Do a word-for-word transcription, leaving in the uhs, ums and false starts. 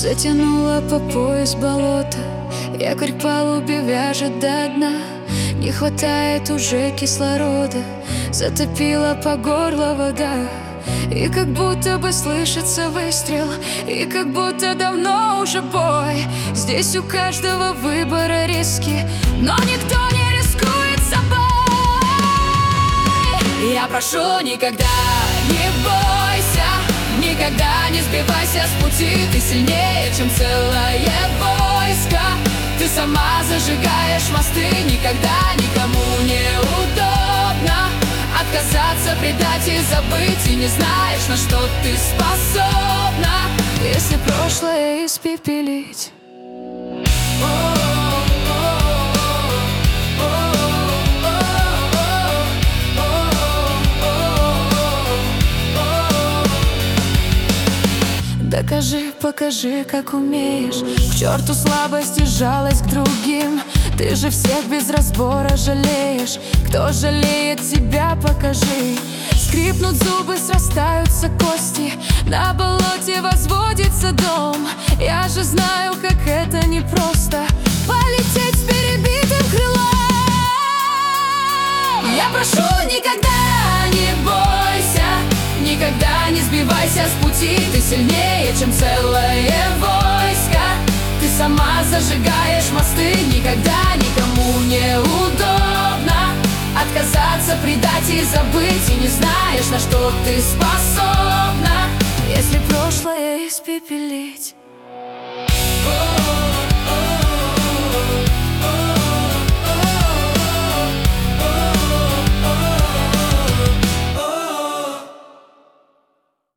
Затянула по пояс болото, якорь к палубе вяжет до дна. Не хватает уже кислорода, затопила по горло вода. И как будто бы слышится выстрел, и как будто давно уже бой. Здесь у каждого выбора риски, но никто не рискует собой. Я прошу, никогда не бойся, никогда не сбивайся с пути. Ты сильнее, чем целое войско. Ты сама зажигаешь мосты. Никогда никому не удобно отказаться, предать и забыть. И не знаешь, на что ты способна, если прошлое испепелить. Докажи, покажи, как умеешь. К черту слабость и жалость к другим. Ты же всех без разбора жалеешь. Кто жалеет тебя, покажи. Скрипнут зубы, срастаются кости. На болоте возводится дом. Я же знаю, как это непросто полететь с перебитым крылом. Я прошу, никогда не бойся, никогда не сбивайся с пути. Ты сильнее, чем целое войско. Ты сама зажигаешь мосты. Никогда никому не удобно отказаться, предать и забыть. И не знаешь, на что ты способна, если прошлое испепелить.